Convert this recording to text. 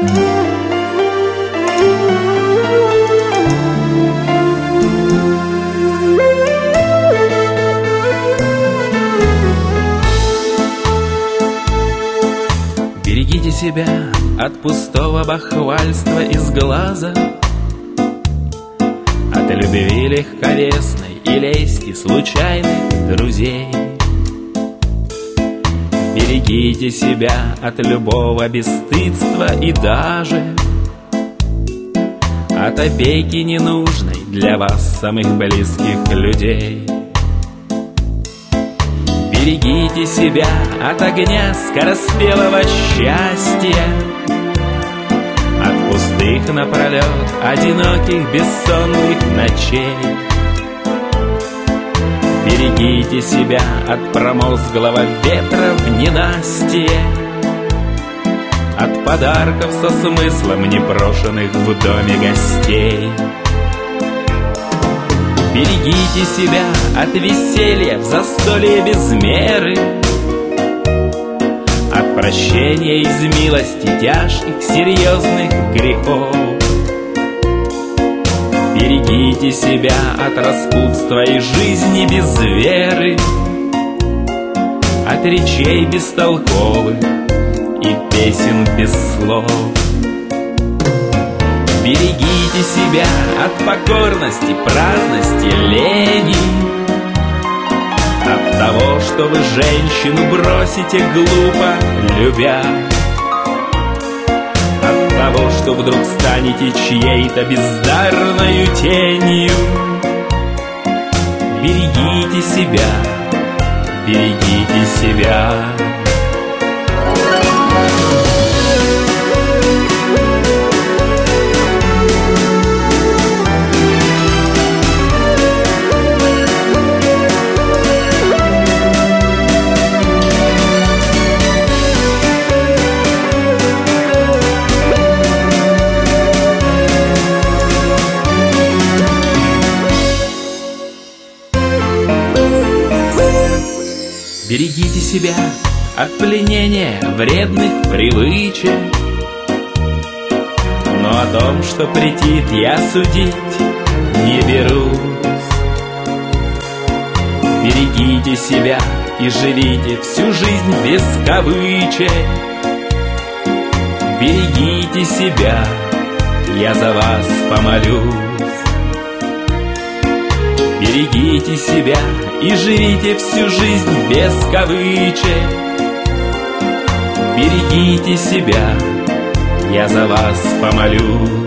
Берегите себя от пустого бахвальства из глаза, от любви легковесной и лести случайных друзей. Берегите себя от любого бесстыдства и даже от опеки ненужной для вас самых близких людей. Берегите себя от огня скороспелого счастья, от пустых напролет одиноких бессонных ночей. Берегите себя от промозглого ветра в ненастье, от подарков со смыслом непрошенных в доме гостей. Берегите себя от веселья в застолье без меры, от прощения из милости тяжких серьезных грехов. Берегите себя от распутства и жизни без веры, от речей бестолковых и песен без слов. Берегите себя от покорности, праздности, лени, от того, что вы женщину бросите глупо любя, от того, что вдруг станете чьей-то бездарною тенью. Берегите себя, берегите себя. Берегите себя от пленения вредных привычек, но о том, что претит, я судить не берусь. Берегите себя и живите всю жизнь без кавычек. Берегите себя, я за вас помолюсь. Берегите себя и живите всю жизнь без кавычек. Берегите себя, я за вас помолюсь.